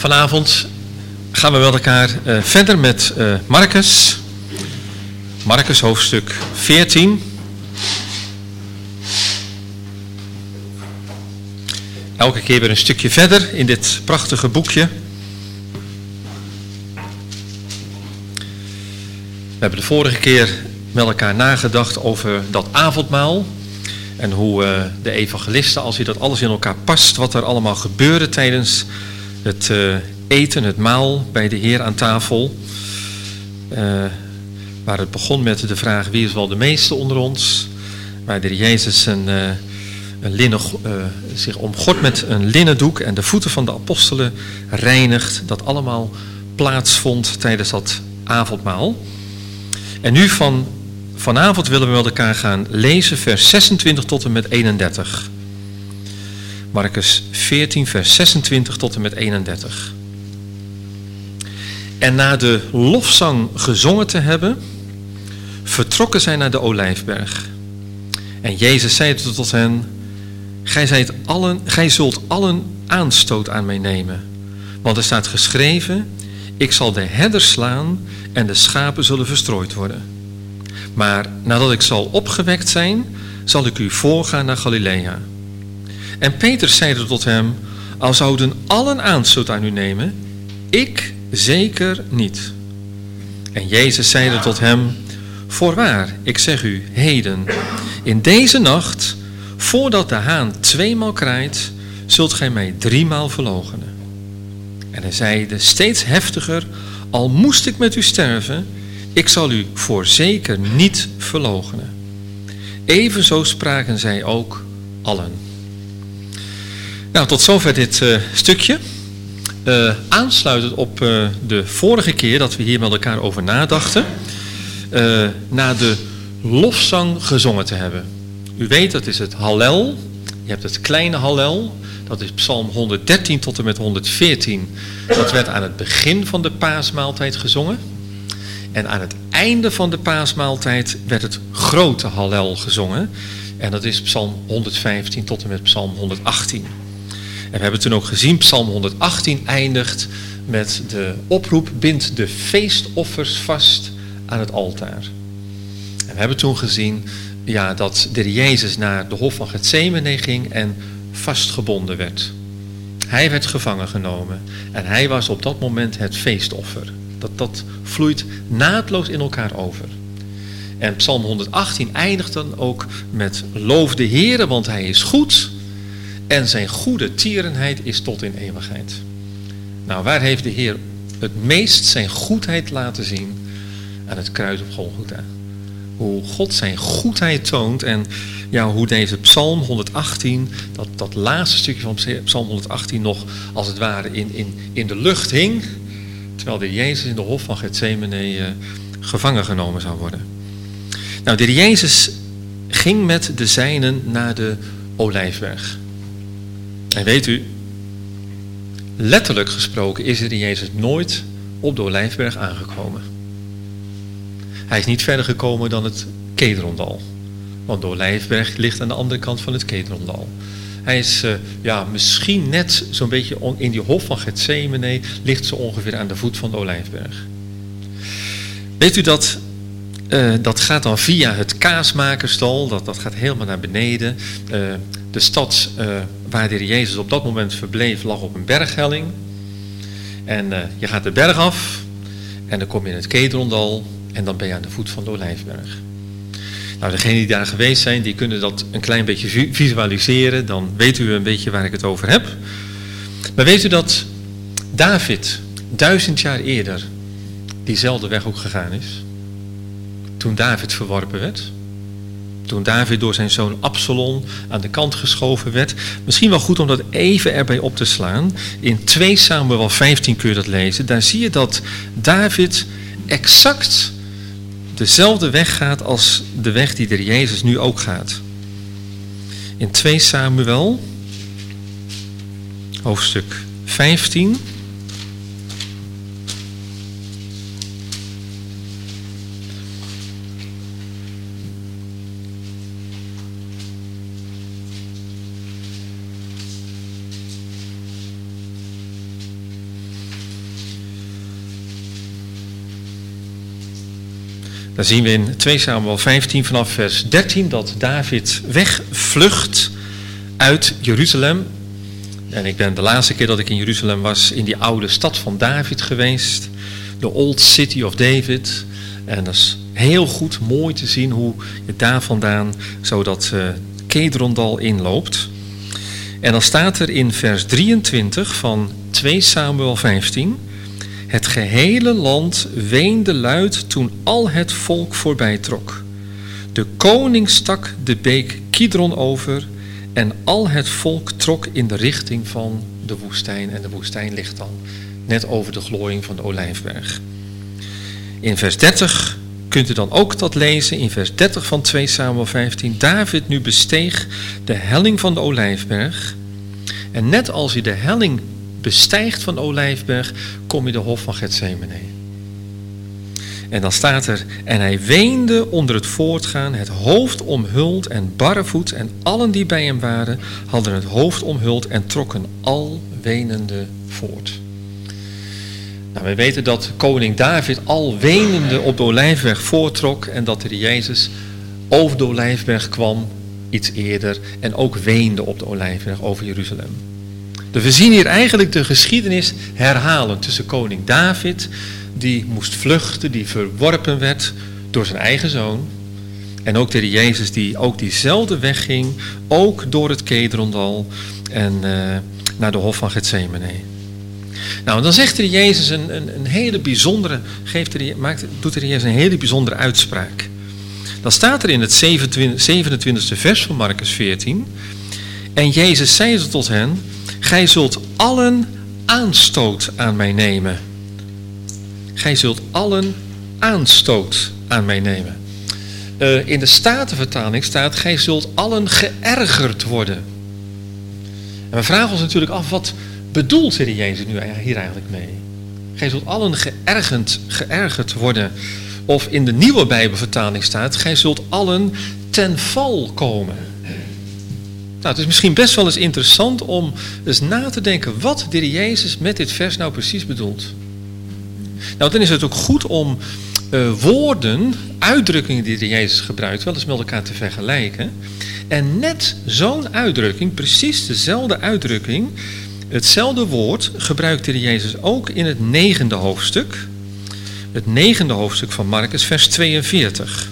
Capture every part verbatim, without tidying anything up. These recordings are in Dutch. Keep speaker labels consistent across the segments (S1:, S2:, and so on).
S1: Vanavond gaan we met elkaar uh, verder met uh, Marcus. Marcus hoofdstuk veertien. Elke keer weer een stukje verder in dit prachtige boekje. We hebben de vorige keer met elkaar nagedacht over dat avondmaal. En hoe uh, de evangelisten, als je dat alles in elkaar past, wat er allemaal gebeurde tijdens het uh, eten, het maal bij de Heer aan tafel. Uh, waar het begon met de vraag, wie is wel de meeste onder ons? Waar de Heer Jezus een, uh, een linnen, uh, zich omgort met een linnen doek en de voeten van de apostelen reinigt. Dat allemaal plaatsvond tijdens dat avondmaal. En nu van, vanavond willen we met elkaar gaan lezen vers zesentwintig tot en met eenendertig. Marcus veertien vers zesentwintig tot en met eenendertig. En na de lofzang gezongen te hebben, vertrokken zij naar de Olijfberg. En Jezus zei tot hen, gij, zijt allen, gij zult allen aanstoot aan mij nemen. Want er staat geschreven, ik zal de herders slaan en de schapen zullen verstrooid worden. Maar nadat ik zal opgewekt zijn, zal ik u voorgaan naar Galilea. En Petrus zeide tot hem, al zouden allen aanstoot aan u nemen, ik zeker niet. En Jezus zeide tot hem, voorwaar, ik zeg u, heden, in deze nacht, voordat de haan tweemaal kraait, zult gij mij driemaal verloochenen. En hij zeide steeds heftiger, al moest ik met u sterven, ik zal u voorzeker niet verloochenen. Evenzo spraken zij ook allen. Nou, tot zover dit uh, stukje. Uh, aansluitend op uh, de vorige keer dat we hier met elkaar over nadachten. Uh, na de lofzang gezongen te hebben. U weet, dat is het Hallel. Je hebt het kleine Hallel. Dat is Psalm honderddertien tot en met honderdveertien. Dat werd aan het begin van de paasmaaltijd gezongen. En aan het einde van de paasmaaltijd werd het grote Hallel gezongen. En dat is Psalm honderdvijftien tot en met Psalm honderdachttien. En we hebben toen ook gezien, Psalm honderdachttien eindigt met de oproep, bind de feestoffers vast aan het altaar. En we hebben toen gezien ja, dat de Jezus naar de hof van Getsemane ging en vastgebonden werd. Hij werd gevangen genomen en hij was op dat moment het feestoffer. Dat, dat vloeit naadloos in elkaar over. En Psalm honderdachttien eindigt dan ook met loof de Heere, want hij is goed en zijn goede tierenheid is tot in eeuwigheid. Nou, waar heeft de Heer het meest zijn goedheid laten zien? Aan het kruis op Golgotha. Hoe God zijn goedheid toont en ja, hoe deze Psalm honderdachttien, dat, dat laatste stukje van Psalm honderdachttien nog als het ware in, in, in de lucht hing, terwijl de Jezus in de hof van Getsemane uh, gevangen genomen zou worden. Nou, de Jezus ging met de zijnen naar de Olijfberg. En weet u, letterlijk gesproken is de Jezus nooit op de Olijfberg aangekomen. Hij is niet verder gekomen dan het Kedrondal. Want de Olijfberg ligt aan de andere kant van het Kedrondal. Hij is uh, ja, misschien net zo'n beetje on, in die hof van Getsemane, ligt zo ongeveer aan de voet van de Olijfberg. Weet u dat, uh, dat gaat dan via het kaasmakersdal, dat, dat gaat helemaal naar beneden. Uh, de stad uh, waar de Heer Jezus op dat moment verbleef lag op een berghelling. En uh, je gaat de berg af en dan kom je in het Kedrondal en dan ben je aan de voet van de Olijfberg. Nou, degenen die daar geweest zijn, die kunnen dat een klein beetje visualiseren. Dan weet u een beetje waar ik het over heb. Maar weet u dat David duizend jaar eerder diezelfde weg ook gegaan is? Toen David verworpen werd. Toen David door zijn zoon Absalom aan de kant geschoven werd. Misschien wel goed om dat even erbij op te slaan. In twee Samuel vijftien kun je dat lezen. Daar zie je dat David exact dezelfde weg gaat als de weg die de Jezus nu ook gaat. In twee Samuel, hoofdstuk vijftien. Dan zien we in twee Samuel vijftien vanaf vers dertien dat David wegvlucht uit Jeruzalem. En ik ben de laatste keer dat ik in Jeruzalem was in die oude stad van David geweest. De Old City of David. En dat is heel goed, mooi te zien hoe je daar vandaan zo dat uh, Kedrondal inloopt. En dan staat er in vers drieëntwintig van twee Samuel vijftien... Het gehele land weende luid toen al het volk voorbij trok. De koning stak de beek Kidron over en al het volk trok in de richting van de woestijn. En de woestijn ligt dan net over de glooiing van de Olijfberg. In vers dertig kunt u dan ook dat lezen, in vers dertig van twee Samuel vijftien. David nu besteeg de helling van de Olijfberg. En net als hij de helling bestijgt van de Olijfberg, kom je de hof van Getsemane. En dan staat er, en hij weende onder het voortgaan, het hoofd omhuld en barrevoet, en allen die bij hem waren, hadden het hoofd omhuld en trokken al wenende voort. Nou, we weten dat koning David al wenende op de Olijfberg voortrok en dat er Jezus over de Olijfberg kwam, iets eerder, en ook weende op de Olijfberg over Jeruzalem. Dus we zien hier eigenlijk de geschiedenis herhalen tussen koning David, die moest vluchten, die verworpen werd door zijn eigen zoon. En ook de Jezus die ook diezelfde weg ging, ook door het Kedrondal en uh, naar de hof van Getsemane. Nou, dan zegt de Jezus een, een, een hele bijzondere, geeft de, maakt, doet de Jezus een hele bijzondere uitspraak. Dan staat er in het zevenentwintigste vers van Marcus veertien. En Jezus zei tot hen, gij zult allen aanstoot aan mij nemen. Gij zult allen aanstoot aan mij nemen. Uh, in de Statenvertaling staat, gij zult allen geërgerd worden. En we vragen ons natuurlijk af, wat bedoelt de Jezus nu hier eigenlijk mee? Gij zult allen geërgerd, geërgerd worden. Of in de nieuwe Bijbelvertaling staat, gij zult allen ten val komen. Nou, het is misschien best wel eens interessant om eens na te denken wat de Jezus met dit vers nou precies bedoelt. Nou, dan is het ook goed om uh, woorden, uitdrukkingen die de Jezus gebruikt, wel eens met elkaar te vergelijken. En net zo'n uitdrukking, precies dezelfde uitdrukking, hetzelfde woord, gebruikte de Jezus ook in het negende hoofdstuk. Het negende hoofdstuk van Marcus, vers tweeënveertig.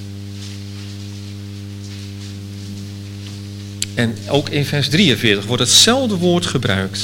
S1: En ook in vers drieënveertig wordt hetzelfde woord gebruikt.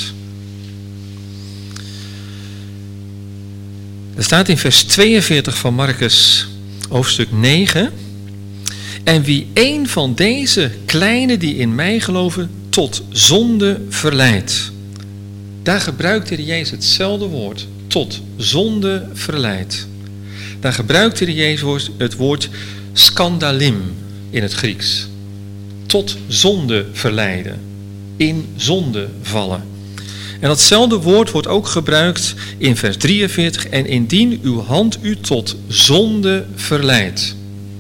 S1: Er staat in vers tweeënveertig van Marcus, hoofdstuk negen. En wie een van deze kleine die in mij geloven tot zonde verleidt. Daar gebruikte de Jezus hetzelfde woord, tot zonde verleidt. Daar gebruikte de Jezus het woord skandalim in het Grieks. Tot zonde verleiden, in zonde vallen. En datzelfde woord wordt ook gebruikt in vers drieënveertig. En indien uw hand u tot zonde verleidt.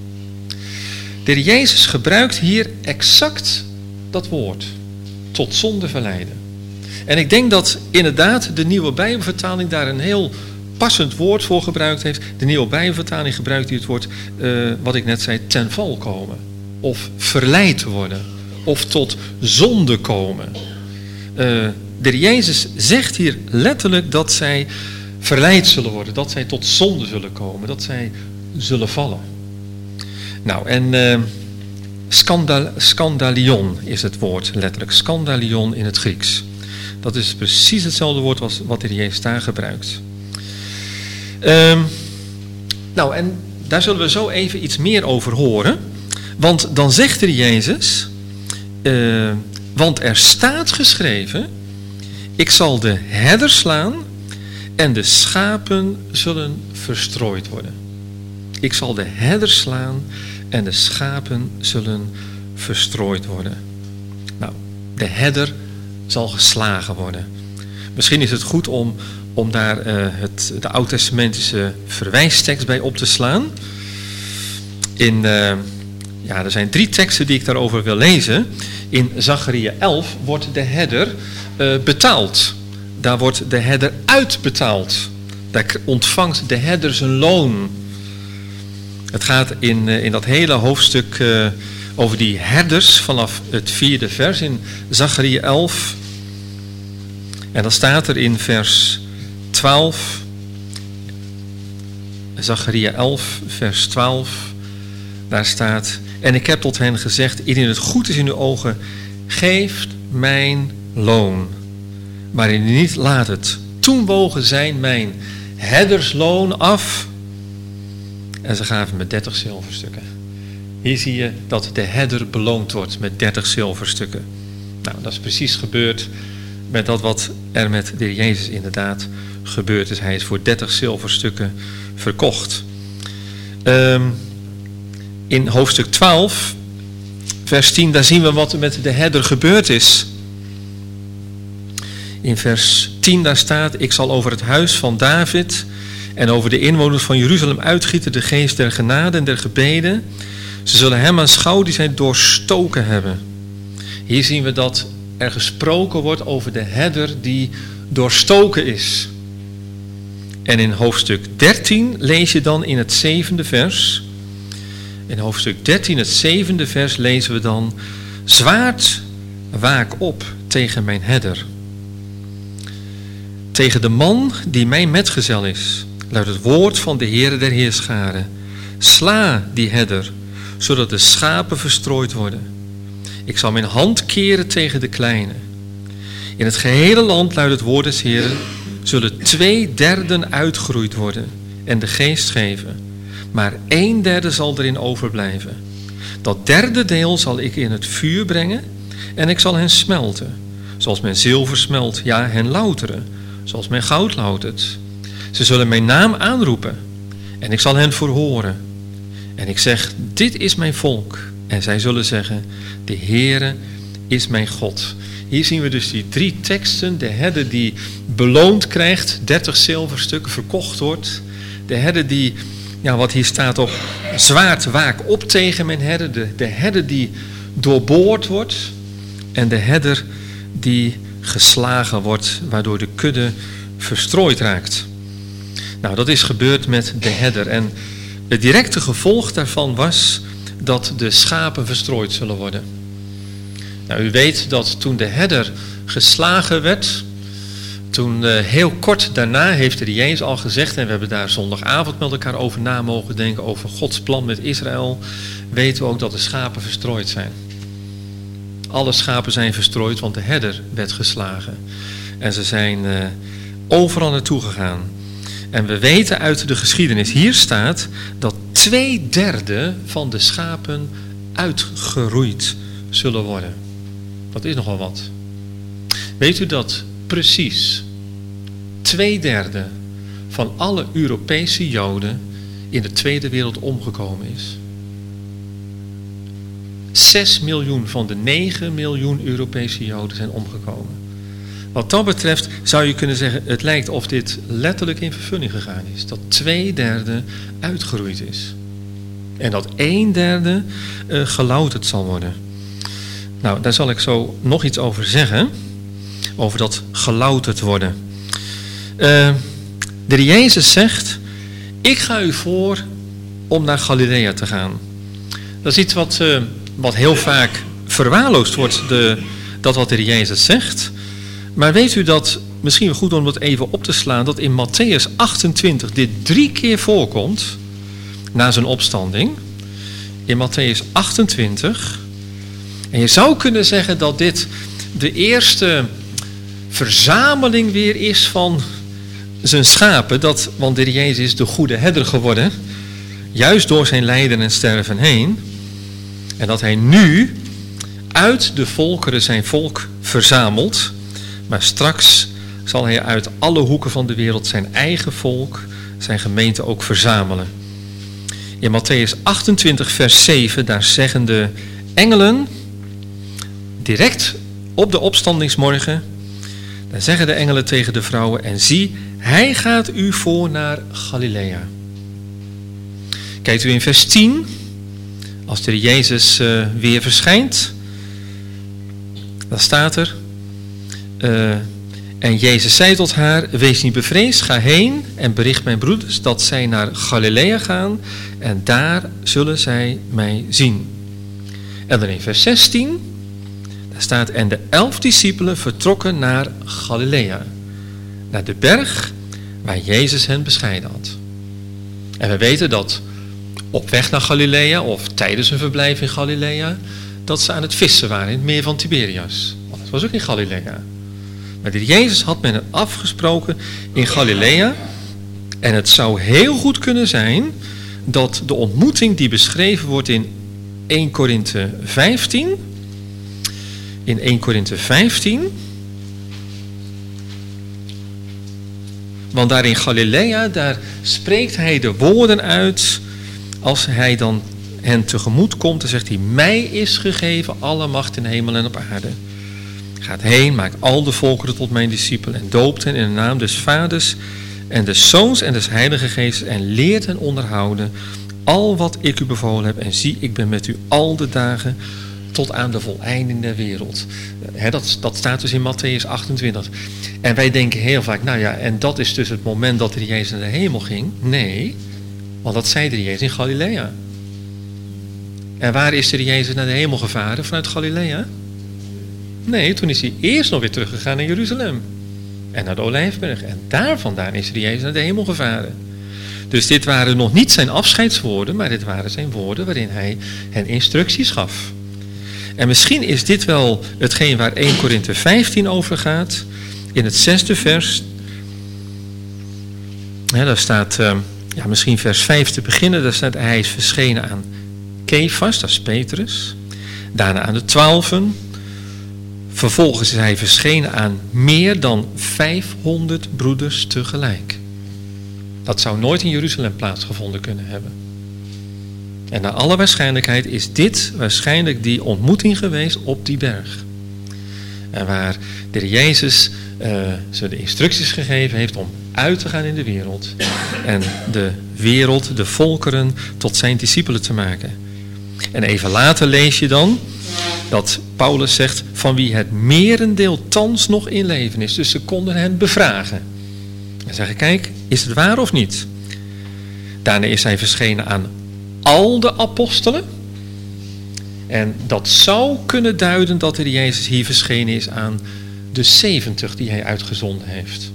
S1: De Heer Jezus gebruikt hier exact dat woord. Tot zonde verleiden. En ik denk dat inderdaad de nieuwe Bijbelvertaling daar een heel passend woord voor gebruikt heeft. De nieuwe Bijbelvertaling gebruikt hier het woord, uh, wat ik net zei, ten val komen. Of verleid worden. Of tot zonde komen. Uh, de Jezus zegt hier letterlijk dat zij verleid zullen worden. Dat zij tot zonde zullen komen. Dat zij zullen vallen. Nou, en uh, scandal, scandalion is het woord letterlijk. Scandalion in het Grieks. Dat is precies hetzelfde woord als wat de Jezus daar gebruikt. Um, nou, en daar zullen we zo even iets meer over horen. Want dan zegt de Jezus, uh, want er staat geschreven, ik zal de herder slaan en de schapen zullen verstrooid worden. Ik zal de herder slaan en de schapen zullen verstrooid worden. Nou, de herder zal geslagen worden. Misschien is het goed om, om daar uh, het, de oud-testamentische verwijstekst bij op te slaan. In, uh, ja, er zijn drie teksten die ik daarover wil lezen. In Zacharia elf wordt de herder uh, betaald. Daar wordt de herder uitbetaald. Daar ontvangt de herder zijn loon. Het gaat in, in dat hele hoofdstuk uh, over die herders vanaf het vierde vers in Zacharia elf. En dan staat er in vers twaalf, Zacharia elf, vers twaalf, daar staat: en ik heb tot hen gezegd, indien het goed is in uw ogen, geeft mijn loon. Maar indien niet, laat het. Toen wogen zij mijn herdersloon af en ze gaven me dertig zilverstukken. Hier zie je dat de herder beloond wordt met dertig zilverstukken. Nou, dat is precies gebeurd met dat wat er met de Heer Jezus inderdaad gebeurd is. Hij is voor dertig zilverstukken verkocht. Um, in hoofdstuk twaalf, vers tien, daar zien we wat er met de herder gebeurd is. In vers tien daar staat: ik zal over het huis van David en over de inwoners van Jeruzalem uitgieten de geest der genade en der gebeden. Ze zullen hem aanschouwen die zij doorstoken hebben. Hier zien we dat er gesproken wordt over de herder die doorstoken is. En in hoofdstuk dertien lees je dan in het zevende vers. In hoofdstuk dertien, het zevende vers, lezen we dan: zwaard, waak op tegen mijn herder. Tegen de man die mijn metgezel is, luidt het woord van de Heere der Heerscharen. Sla die herder, zodat de schapen verstrooid worden. Ik zal mijn hand keren tegen de kleine. In het gehele land, luidt het woord des Heeren, zullen twee derden uitgeroeid worden en de geest geven. Maar een derde zal erin overblijven. Dat derde deel zal ik in het vuur brengen en ik zal hen smelten. Zoals men zilver smelt, ja, hen louteren. Zoals men goud loutert. Ze zullen mijn naam aanroepen en ik zal hen verhoren. En ik zeg, dit is mijn volk. En zij zullen zeggen, de Heere is mijn God. Hier zien we dus die drie teksten. De herder die beloond krijgt, dertig zilverstukken verkocht wordt. De herder die, ja, wat hier staat op, zwaard waak op tegen mijn herder. De, de herder die doorboord wordt. En de herder die geslagen wordt, waardoor de kudde verstrooid raakt. Nou, dat is gebeurd met de herder. En het directe gevolg daarvan was dat de schapen verstrooid zullen worden. Nou, u weet dat toen de herder geslagen werd, toen uh, heel kort daarna heeft de Jezus al gezegd, en we hebben daar zondagavond met elkaar over na mogen denken, over Gods plan met Israël, weten we ook dat de schapen verstrooid zijn. Alle schapen zijn verstrooid, want de herder werd geslagen. En ze zijn uh, overal naartoe gegaan. En we weten uit de geschiedenis, hier staat dat twee derde van de schapen uitgeroeid zullen worden. Dat is nogal wat. Weet u dat precies twee derde van alle Europese Joden in de Tweede Wereld omgekomen is? Zes miljoen van de negen miljoen Europese Joden zijn omgekomen. Wat dat betreft zou je kunnen zeggen, het lijkt of dit letterlijk in vervulling gegaan is. Dat twee derde uitgeroeid is. En dat een derde uh, gelouterd zal worden. Nou, daar zal ik zo nog iets over zeggen. Over dat gelouterd worden. Uh, de Jezus zegt, ik ga u voor om naar Galilea te gaan. Dat is iets wat, uh, wat heel vaak verwaarloosd wordt, de, dat wat de Jezus zegt. Maar weet u dat, misschien wel goed om dat even op te slaan, dat in Matthäus achtentwintig dit drie keer voorkomt na zijn opstanding. In Matthäus achtentwintig. En je zou kunnen zeggen dat dit de eerste verzameling weer is van zijn schapen. Dat, want de Jezus is de goede herder geworden, juist door zijn lijden en sterven heen. En dat hij nu uit de volkeren zijn volk verzamelt. Maar straks zal hij uit alle hoeken van de wereld zijn eigen volk, zijn gemeente ook verzamelen. In Matthäus achtentwintig vers zeven, daar zeggen de engelen, direct op de opstandingsmorgen, daar zeggen de engelen tegen de vrouwen, en zie, hij gaat u voor naar Galilea. Kijkt u in vers tien, als de Jezus uh, weer verschijnt, dan staat er, uh, En Jezus zei tot haar, wees niet bevreesd, ga heen en bericht mijn broeders dat zij naar Galilea gaan en daar zullen zij mij zien. En dan in vers zestien, daar staat, en de elf discipelen vertrokken naar Galilea, naar de berg waar Jezus hen bescheiden had. En we weten dat op weg naar Galilea of tijdens hun verblijf in Galilea, dat ze aan het vissen waren in het meer van Tiberias. Want het was ook in Galilea. Maar de Jezus had met hen afgesproken in Galilea. En het zou heel goed kunnen zijn dat de ontmoeting die beschreven wordt in eerste Korinthe vijftien. In eerste Korinthe vijftien. Want daar in Galilea, daar spreekt hij de woorden uit. Als hij dan hen tegemoet komt, dan zegt hij, mij is gegeven alle macht in hemel en op aarde. Gaat heen, maakt al de volkeren tot mijn discipelen en doopt hen in de naam des Vaders en des Zoons en des Heilige Geestes en leert hen onderhouden al wat ik u bevolen heb. En zie, ik ben met u al de dagen tot aan de voleinding der wereld. He, dat, dat staat dus in Mattheüs achtentwintig. En wij denken heel vaak, nou ja, en dat is dus het moment dat de Jezus naar de hemel ging. Nee, want dat zei de Jezus in Galilea. En waar is de Jezus naar de hemel gevaren? Vanuit Galilea? Nee, toen is hij eerst nog weer teruggegaan naar Jeruzalem. En naar de Olijfberg. En daar vandaan is de Jezus naar de hemel gevaren. Dus dit waren nog niet zijn afscheidswoorden, maar dit waren zijn woorden waarin hij hen instructies gaf. En misschien is dit wel hetgeen waar eerste Korinthe vijftien over gaat. In het zesde vers. Ja, daar staat, uh, ja, misschien vers vijf te beginnen. Daar staat, hij is verschenen aan Kefas, dat is Petrus. Daarna aan de twaalfen. Vervolgens is hij verschenen aan meer dan vijfhonderd broeders tegelijk. Dat zou nooit in Jeruzalem plaatsgevonden kunnen hebben. En naar alle waarschijnlijkheid is dit waarschijnlijk die ontmoeting geweest op die berg. En waar de Heer Jezus uh, ze de instructies gegeven heeft om uit te gaan in de wereld. En de wereld, de volkeren, tot zijn discipelen te maken. En even later lees je dan dat Paulus zegt, van wie het merendeel thans nog in leven is. Dus ze konden hen bevragen. En zeggen, kijk, is het waar of niet? Daarna is hij verschenen aan al de apostelen. En dat zou kunnen duiden dat de Jezus hier verschenen is aan de zeventig die hij uitgezonden heeft.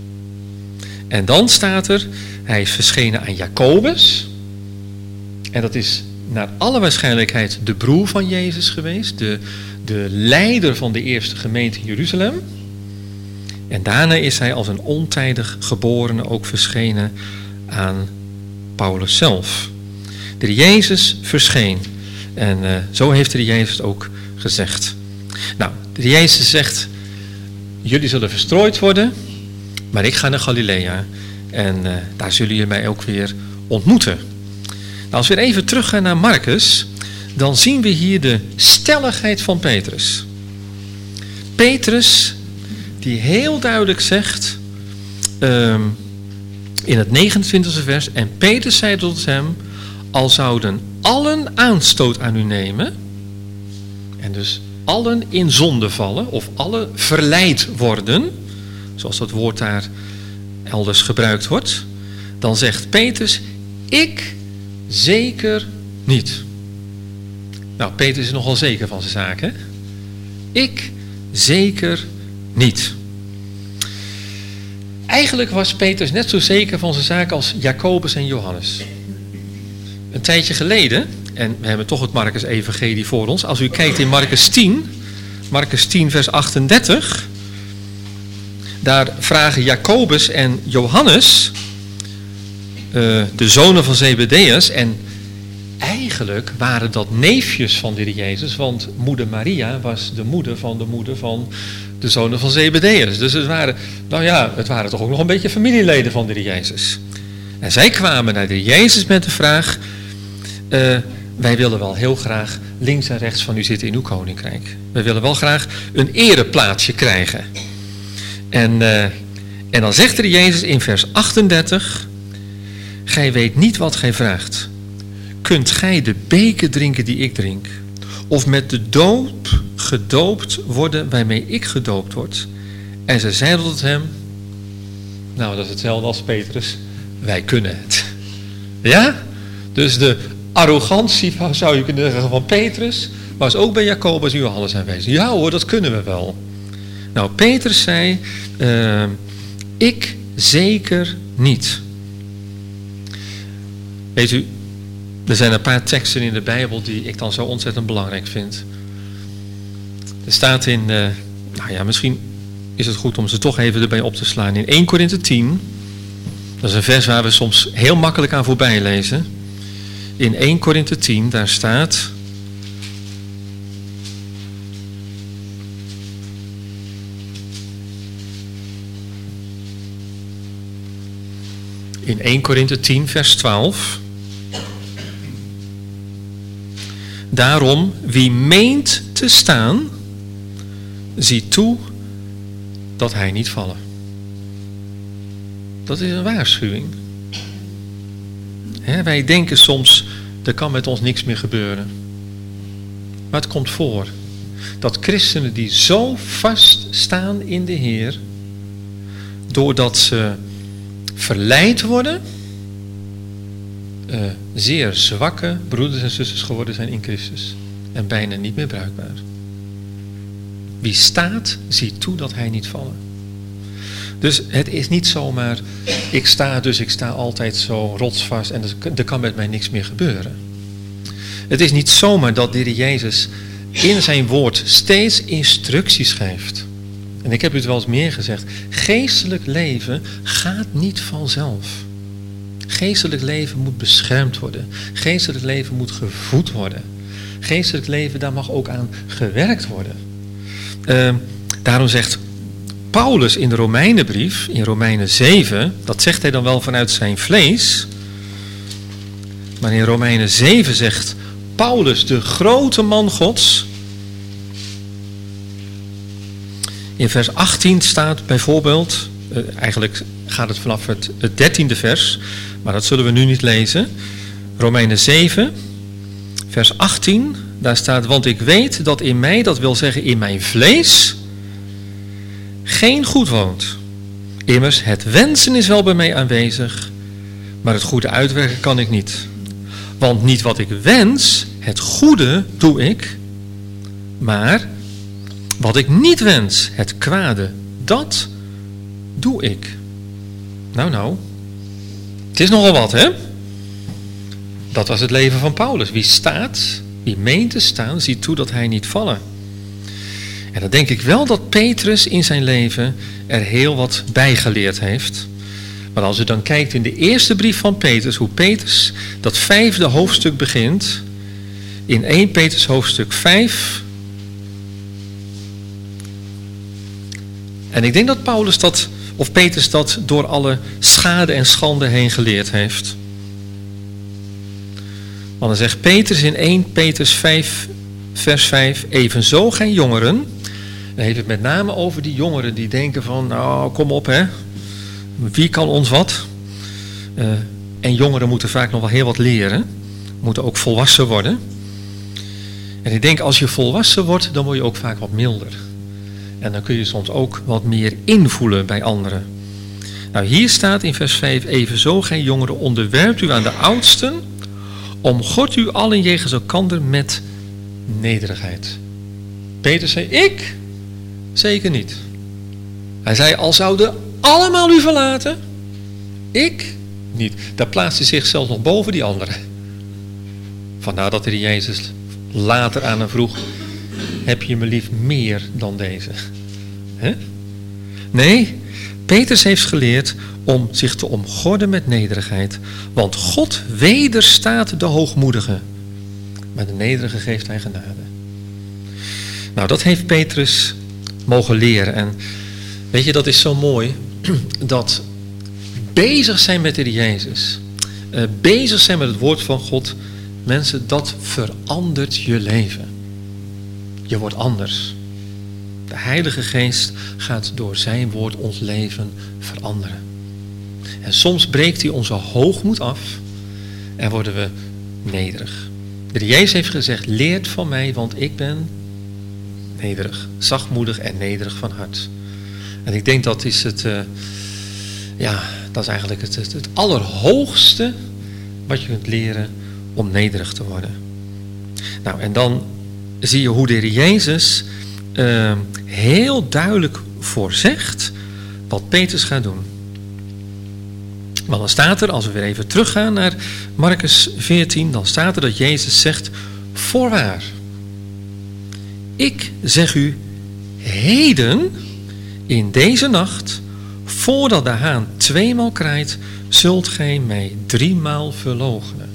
S1: En dan staat er, hij is verschenen aan Jacobus. En dat is naar alle waarschijnlijkheid de broer van Jezus geweest. De, de leider van de eerste gemeente in Jeruzalem. En daarna is hij als een ontijdig geborene ook verschenen aan Paulus zelf. De Jezus verscheen. En uh, zo heeft de Jezus ook gezegd. Nou, de Jezus zegt, jullie zullen verstrooid worden, maar ik ga naar Galilea. En uh, daar zullen jullie mij ook weer ontmoeten. Nou, als we weer even teruggaan naar Marcus, dan zien we hier de stelligheid van Petrus. Petrus, die heel duidelijk zegt, um, in het negenentwintigste vers, en Petrus zei tot hem, al zouden allen aanstoot aan u nemen, en dus allen in zonde vallen, of allen verleid worden, zoals dat woord daar elders gebruikt wordt, dan zegt Petrus, ik zeker niet. Nou, Petrus is nogal zeker van zijn zaak, hè? Ik zeker niet. Eigenlijk was Petrus net zo zeker van zijn zaak als Jacobus en Johannes. Een tijdje geleden, en we hebben toch het Marcus-evangelie voor ons. Als u kijkt in Marcus tien, Marcus tien vers achtendertig, daar vragen Jacobus en Johannes, uh, de zonen van Zebedeus, en eigenlijk waren dat neefjes van de Heer Jezus, want moeder Maria was de moeder van de moeder van de zonen van Zebedeus. Dus het waren, nou ja, het waren toch ook nog een beetje familieleden van de Heer Jezus. En zij kwamen naar de Heer Jezus met de vraag, uh, wij willen wel heel graag links en rechts van u zitten in uw koninkrijk. Wij willen wel graag een ereplaatsje krijgen. En, uh, en dan zegt de Heer Jezus in vers achtendertig, gij weet niet wat gij vraagt. Kunt gij de beker drinken die ik drink? Of met de doop gedoopt worden waarmee ik gedoopt word? En ze zeiden tot hem, nou dat is hetzelfde als Petrus, wij kunnen het. Ja? Dus de arrogantie, zou je kunnen zeggen, van Petrus was ook bij Jacobus en Johannes aanwezig. Ja hoor, dat kunnen we wel. Nou, Petrus zei, uh, ik zeker niet. Weet u, er zijn een paar teksten in de Bijbel die ik dan zo ontzettend belangrijk vind. Er staat in, uh, nou ja, misschien is het goed om ze toch even erbij op te slaan. In Eerste Korinthe tien, dat is een vers waar we soms heel makkelijk aan voorbij lezen. In Eerste Korinthe tien, daar staat... In Eerste Korinthe tien, vers twaalf. Daarom, wie meent te staan, zie toe dat hij niet vallen. Dat is een waarschuwing. He, wij denken soms, er kan met ons niks meer gebeuren. Maar het komt voor dat christenen die zo vast staan in de Heer, doordat ze verleid worden, uh, zeer zwakke broeders en zusters geworden zijn in Christus. En bijna niet meer bruikbaar. Wie staat, ziet toe dat hij niet vallen. Dus het is niet zomaar, ik sta dus ik sta altijd zo rotsvast en er kan met mij niks meer gebeuren. Het is niet zomaar dat de Heer Jezus in zijn woord steeds instructies geeft. En ik heb u het wel eens meer gezegd. Geestelijk leven gaat niet vanzelf. Geestelijk leven moet beschermd worden. Geestelijk leven moet gevoed worden. Geestelijk leven, daar mag ook aan gewerkt worden. Uh, daarom zegt Paulus in de Romeinenbrief, in Romeinen zeven, dat zegt hij dan wel vanuit zijn vlees. Maar in Romeinen zeven zegt Paulus, de grote man Gods. In vers achttien staat bijvoorbeeld, uh, eigenlijk gaat het vanaf het, het dertiende vers, maar dat zullen we nu niet lezen. Romeinen zeven, vers achttien, daar staat, want ik weet dat in mij, dat wil zeggen in mijn vlees, geen goed woont. Immers, het wensen is wel bij mij aanwezig, maar het goede uitwerken kan ik niet. Want niet wat ik wens, het goede doe ik, maar wat ik niet wens, het kwade, dat doe ik. Nou, nou, het is nogal wat, hè? Dat was het leven van Paulus. Wie staat, wie meent te staan, ziet toe dat hij niet vallen. En dan denk ik wel dat Petrus in zijn leven er heel wat bijgeleerd heeft. Maar als u dan kijkt in de eerste brief van Petrus, hoe Petrus dat vijfde hoofdstuk begint, in Eerste Petrus hoofdstuk vijf. En ik denk dat Paulus dat, of Petrus dat door alle schade en schande heen geleerd heeft. Want dan zegt Petrus in Eerste Petrus vijf, vers vijf, evenzo gij jongeren. Dan heeft het met name over die jongeren die denken van, nou kom op hè, wie kan ons wat? Uh, en jongeren moeten vaak nog wel heel wat leren, moeten ook volwassen worden. En ik denk als je volwassen wordt, dan word je ook vaak wat milder. En dan kun je soms ook wat meer invoelen bij anderen. Nou hier staat in vers vijf, evenzo gij jongeren onderwerpt u aan de oudsten, omgord u allen jegens elkander met nederigheid. Petrus zei, ik? Zeker niet. Hij zei, al zouden allemaal u verlaten, ik niet. Daar plaatst hij zich zelfs nog boven die anderen. Vandaar dat de Jezus later aan hem vroeg, heb je me lief meer dan deze? He? Nee, Petrus heeft geleerd om zich te omgorden met nederigheid. Want God wederstaat de hoogmoedigen, maar de nederige geeft hij genade. Nou, dat heeft Petrus mogen leren. En weet je, dat is zo mooi, dat bezig zijn met de Jezus, uh, bezig zijn met het woord van God, mensen, dat verandert je leven. Je wordt anders. De Heilige Geest gaat door zijn woord ons leven veranderen. En soms breekt hij onze hoogmoed af en worden we nederig. De Jezus heeft gezegd, leert van mij, want ik ben nederig, zachtmoedig en nederig van hart. En ik denk dat is het, uh, ja, dat is eigenlijk het, het, het allerhoogste wat je kunt leren om nederig te worden. Nou, en dan zie je hoe de Heer Jezus uh, heel duidelijk voorzegt wat Petrus gaat doen. Want dan staat er, als we weer even teruggaan naar Marcus veertien, dan staat er dat Jezus zegt, voorwaar, ik zeg u, heden, in deze nacht, voordat de haan tweemaal kraait, zult gij mij driemaal verloochenen.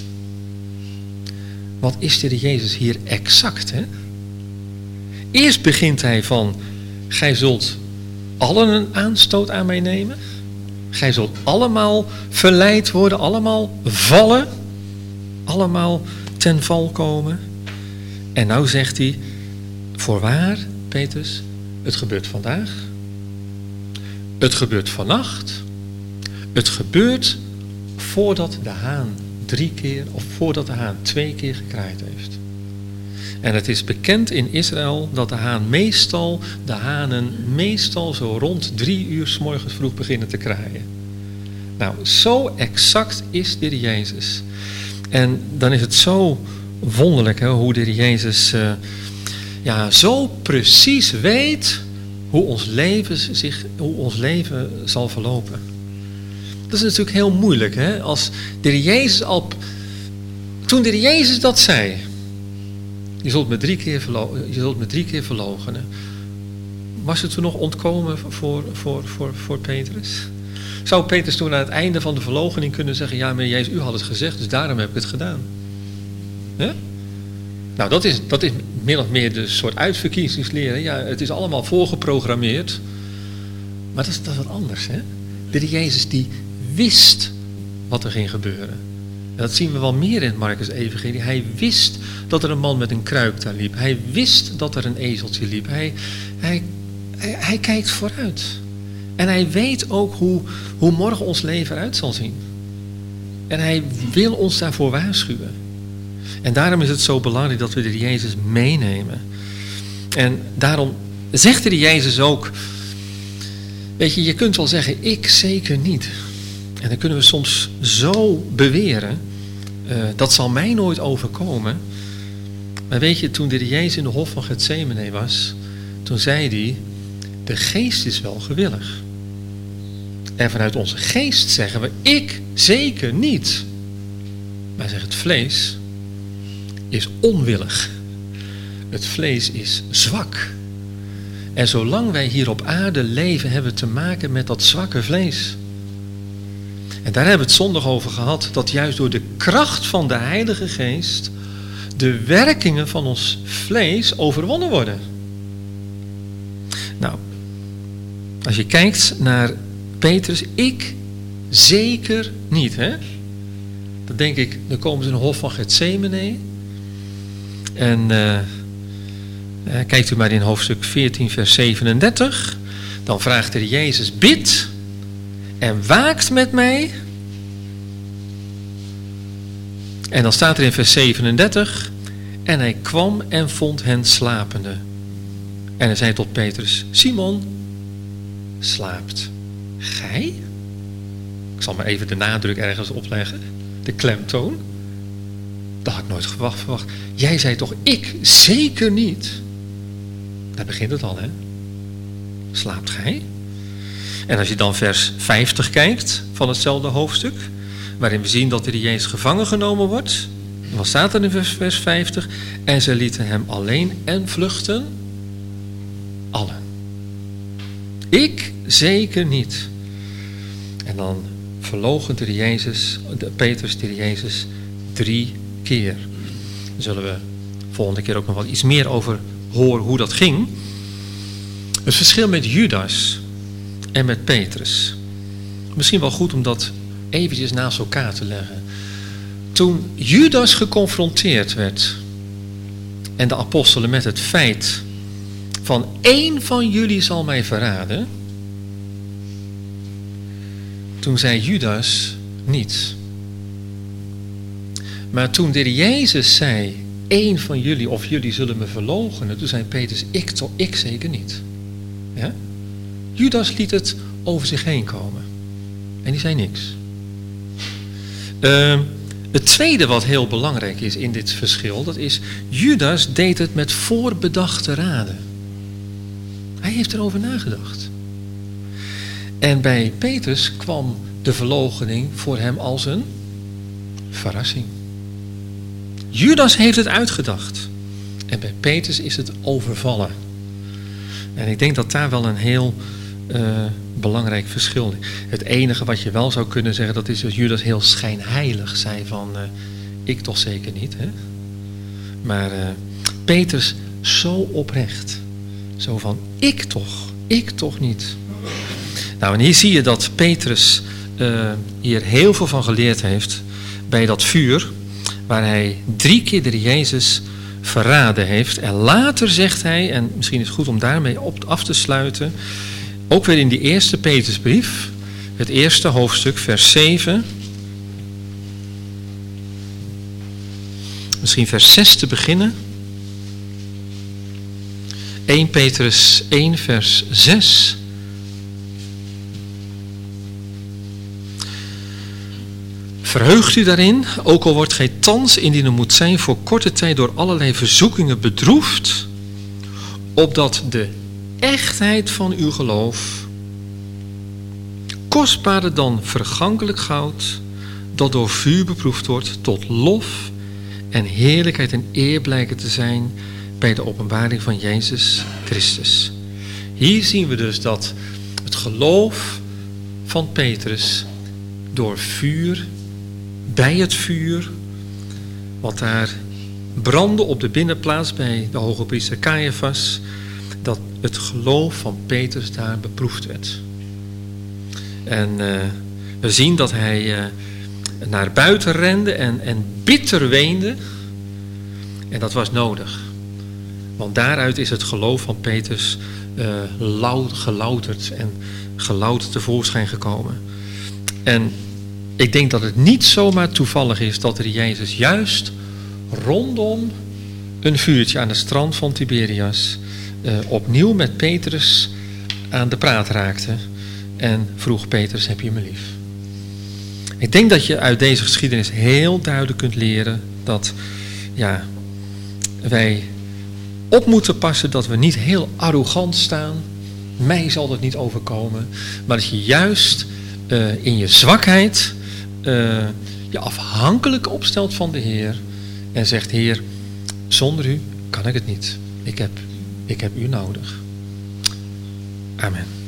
S1: Wat is de Jezus hier exact, hè? Eerst begint hij van, gij zult allen een aanstoot aan mij nemen. Gij zult allemaal verleid worden, allemaal vallen, allemaal ten val komen. En nou zegt hij, voorwaar, Petrus, het gebeurt vandaag. Het gebeurt vannacht. Het gebeurt voordat de haan drie keer, of voordat de haan twee keer gekraaid heeft. En het is bekend in Israël dat de haan meestal, de hanen meestal zo rond drie uur 's morgens vroeg beginnen te kraaien. Nou, zo exact is de Heer Jezus. En dan is het zo wonderlijk, hè, hoe de Heer Jezus uh, ja, zo precies weet hoe ons leven zich, hoe ons leven zal verlopen. Dat is natuurlijk heel moeilijk, hè? Als de Heer Jezus al, toen de Heer Jezus dat zei, je zult me drie keer, verlo- je zult me drie keer verloochenen, was het toen nog ontkomen voor, voor, voor, voor Petrus? Zou Petrus toen aan het einde van de verloochening kunnen zeggen, ja, maar Jezus, u had het gezegd, dus daarom heb ik het gedaan. Hè? Nou, dat is, dat is min of meer de soort uitverkiezingsleer. Ja, het is allemaal voorgeprogrammeerd. Maar dat is, dat is wat anders, hè? De Heer Jezus die wist wat er ging gebeuren. En dat zien we wel meer in het Marcus evangelie. Hij wist dat er een man met een kruik daar liep. Hij wist dat er een ezeltje liep. Hij, hij, hij, hij kijkt vooruit. En hij weet ook hoe, hoe morgen ons leven eruit zal zien. En hij wil ons daarvoor waarschuwen. En daarom is het zo belangrijk dat we de Jezus meenemen. En daarom zegt de Jezus ook, weet je, je kunt wel zeggen, ik zeker niet. En dan kunnen we soms zo beweren, uh, dat zal mij nooit overkomen. Maar weet je, toen de Jezus in de hof van Getsemane was, toen zei hij, de geest is wel gewillig. En vanuit onze geest zeggen we, ik zeker niet. Maar zegt het vlees is onwillig. Het vlees is zwak. En zolang wij hier op aarde leven, hebben we te maken met dat zwakke vlees. En daar hebben we het zondag over gehad, dat juist door de kracht van de Heilige Geest de werkingen van ons vlees overwonnen worden. Nou, als je kijkt naar Petrus, ik zeker niet, hè? Dan denk ik, dan komen ze in de hof van Getsemane. En uh, uh, kijkt u maar in hoofdstuk veertien, vers zevenendertig. Dan vraagt de Jezus, bid en waakt met mij. En dan staat er in vers zevenendertig, en hij kwam en vond hen slapende. En hij zei tot Petrus, Simon, slaapt gij? Ik zal maar even de nadruk ergens opleggen, de klemtoon. Dat had ik nooit verwacht, verwacht. Jij zei toch, ik zeker niet. Daar begint het al, hè? Slaapt gij? En als je dan vers vijftig kijkt van hetzelfde hoofdstuk, waarin we zien dat de Jezus gevangen genomen wordt, wat staat er in vers, vers vijftig? En ze lieten hem alleen en vluchten allen. Ik zeker niet. En dan verloochent de Jezus, de Petrus de Jezus drie keer. Daar zullen we volgende keer ook nog wat iets meer over horen hoe dat ging. Het verschil met Judas en met Petrus. Misschien wel goed om dat eventjes naast elkaar te leggen. Toen Judas geconfronteerd werd en de apostelen met het feit van één van jullie zal mij verraden, toen zei Judas niets. Maar toen de Jezus zei, één van jullie of jullie zullen me verloochenen, toen zei Petrus, ik, toch, ik zeker niet. Ja? Judas liet het over zich heen komen. En die zei niks. Uh, het tweede wat heel belangrijk is in dit verschil, dat is, Judas deed het met voorbedachte raden. Hij heeft erover nagedacht. En bij Petrus kwam de verloochening voor hem als een verrassing. Judas heeft het uitgedacht. En bij Petrus is het overvallen. En ik denk dat daar wel een heel uh, belangrijk verschil is. Het enige wat je wel zou kunnen zeggen, dat is dat Judas heel schijnheilig zei van, uh, ik toch zeker niet. Hè? Maar uh, Petrus zo oprecht. Zo van, ik toch, ik toch niet. Nou, en hier zie je dat Petrus uh, hier heel veel van geleerd heeft bij dat vuur, waar hij drie keer de Jezus verraden heeft. En later zegt hij, en misschien is het goed om daarmee op af te sluiten, ook weer in die eerste Petrusbrief, het eerste hoofdstuk, vers zeven, misschien vers zes te beginnen. eerste Petrus één, vers zes. Verheugt u daarin, ook al wordt gij thans, indien er moet zijn, voor korte tijd door allerlei verzoekingen bedroefd, opdat de echtheid van uw geloof, kostbaarder dan vergankelijk goud, dat door vuur beproefd wordt, tot lof en heerlijkheid en eer blijken te zijn bij de openbaring van Jezus Christus. Hier zien we dus dat het geloof van Petrus door vuur, bij het vuur, wat daar brandde op de binnenplaats bij de hoge priester Caiaphas, dat het geloof van Petrus daar beproefd werd. En uh, we zien dat hij uh, naar buiten rende en, en bitter weende. En dat was nodig. Want daaruit is het geloof van Petrus uh, lou- gelouterd en gelouterd tevoorschijn gekomen. En ik denk dat het niet zomaar toevallig is dat er Jezus juist rondom een vuurtje aan het strand van Tiberias uh, opnieuw met Petrus aan de praat raakte en vroeg: Petrus, heb je me lief? Ik denk dat je uit deze geschiedenis heel duidelijk kunt leren dat ja, wij op moeten passen dat we niet heel arrogant staan. Mij zal dat niet overkomen. Maar dat je juist uh, in je zwakheid uh, je afhankelijk opstelt van de Heer. En zegt: Heer, zonder u kan ik het niet. Ik heb, ik heb u nodig. Amen.